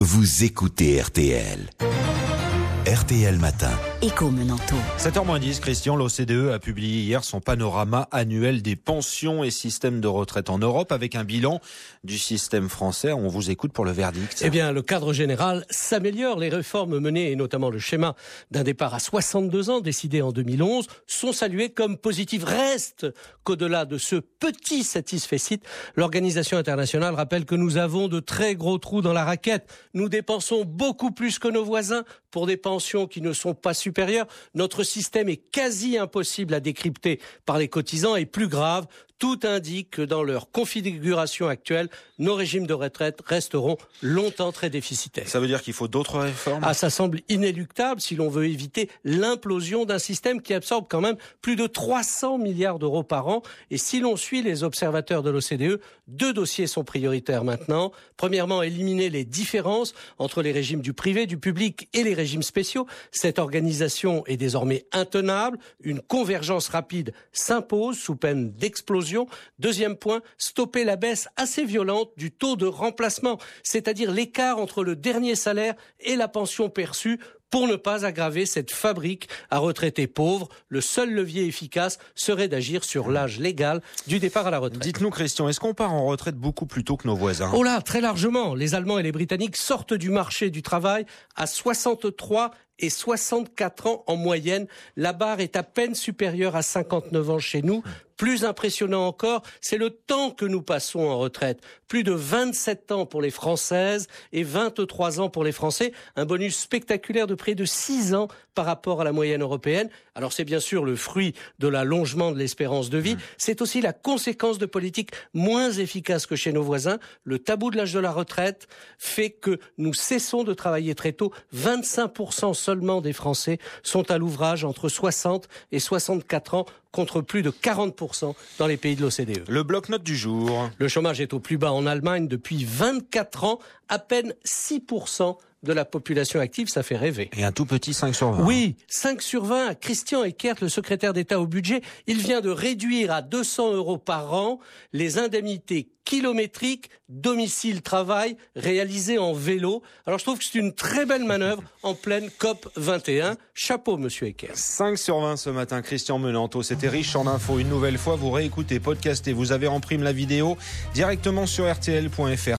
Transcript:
Vous écoutez RTL. RTL Matin. Écho Menanto. 7h-10, Christian, l'OCDE a publié hier son panorama annuel des pensions et systèmes de retraite en Europe avec un bilan du système français. On vous écoute pour le verdict. Eh bien, le cadre général s'améliore. Les réformes menées, et notamment le schéma d'un départ à 62 ans décidé en 2011, sont saluées comme positives. Reste qu'au-delà de ce petit satisfecit, l'Organisation internationale rappelle que nous avons de très gros trous dans la raquette. Nous dépensons beaucoup plus que nos voisins pour des pensions qui ne sont pas supérieures. Notre système est quasi impossible à décrypter par les cotisants et plus grave, tout indique que dans leur configuration actuelle, nos régimes de retraite resteront longtemps très déficitaires. Ça veut dire qu'il faut d'autres réformes ? Ça semble inéluctable si l'on veut éviter l'implosion d'un système qui absorbe quand même plus de 300 milliards d'euros par an. Et si l'on suit les observateurs de l'OCDE, 2 dossiers sont prioritaires maintenant. Premièrement, éliminer les différences entre les régimes du privé, du public et les régimes spéciaux. Cette organisation est désormais intenable. Une convergence rapide s'impose sous peine d'explosion. Deuxième point, stopper la baisse assez violente du taux de remplacement, c'est-à-dire l'écart entre le dernier salaire et la pension perçue, pour ne pas aggraver cette fabrique à retraités pauvres. Le seul levier efficace serait d'agir sur l'âge légal du départ à la retraite. Dites-nous, Christian, est-ce qu'on part en retraite beaucoup plus tôt que nos voisins ? Oh là, très largement. Les Allemands et les Britanniques sortent du marché du travail à 63 et 64 ans en moyenne. La barre est à peine supérieure à 59 ans chez nous. Plus impressionnant encore, c'est le temps que nous passons en retraite. Plus de 27 ans pour les Françaises et 23 ans pour les Français. Un bonus spectaculaire de près de 6 ans par rapport à la moyenne européenne. Alors c'est bien sûr le fruit de l'allongement de l'espérance de vie. C'est aussi la conséquence de politiques moins efficaces que chez nos voisins. Le tabou de l'âge de la retraite fait que nous cessons de travailler très tôt. 25% seulement des Français sont à l'ouvrage entre 60 et 64 ans, contre plus de 40% dans les pays de l'OCDE. Le bloc-notes du jour. Le chômage est au plus bas en Allemagne depuis 24 ans, à peine 6% de la population active, ça fait rêver. Et un tout petit 5 sur 20. Oui, 5 sur 20. Christian Eckert, le secrétaire d'État au budget, il vient de réduire à 200 € par an les indemnités kilométriques domicile-travail réalisées en vélo. Alors je trouve que c'est une très belle manœuvre en pleine COP 21. Chapeau, monsieur Eckert. 5 sur 20 ce matin, Christian Menanto. C'était riche en infos. Une nouvelle fois, vous réécoutez, podcastez, vous avez en prime la vidéo directement sur rtl.fr.